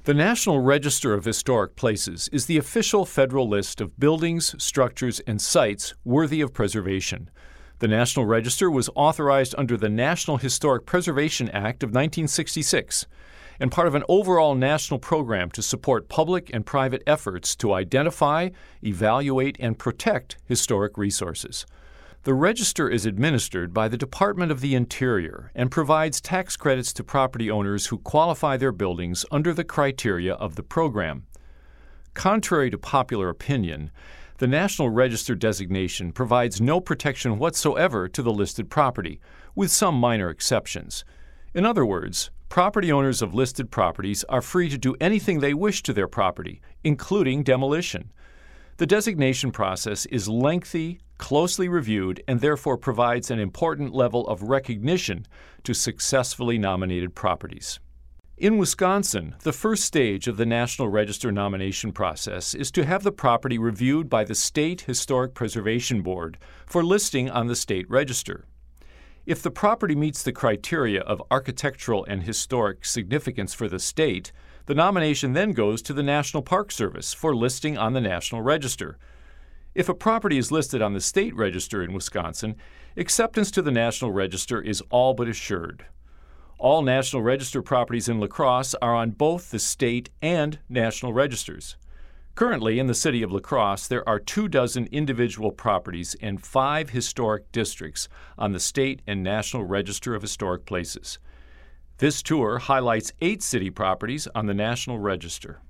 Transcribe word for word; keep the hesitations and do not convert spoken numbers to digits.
The National Register of Historic Places is the official federal list of buildings, structures, and sites worthy of preservation. The National Register was authorized under the National Historic Preservation Act of nineteen sixty-six and part of an overall national program to support public and private efforts to identify, evaluate, and protect historic resources. The register is administered by the Department of the Interior and provides tax credits to property owners who qualify their buildings under the criteria of the program. Contrary to popular opinion, the National Register designation provides no protection whatsoever to the listed property, with some minor exceptions. In other words, property owners of listed properties are free to do anything they wish to their property, including demolition. The designation process is lengthy, closely reviewed, and therefore provides an important level of recognition to successfully nominated properties. In Wisconsin, the first stage of the National Register nomination process is to have the property reviewed by the State Historic Preservation Board for listing on the state register. If the property meets the criteria of architectural and historic significance for the state, the nomination then goes to the National Park Service for listing on the National Register. If a property is listed on the state register in Wisconsin, acceptance to the National Register is all but assured. All National Register properties in La Crosse are on both the state and national registers. Currently, in the city of La Crosse, there are two dozen individual properties and five historic districts on the state and National Register of Historic Places. This tour highlights eight city properties on the National Register.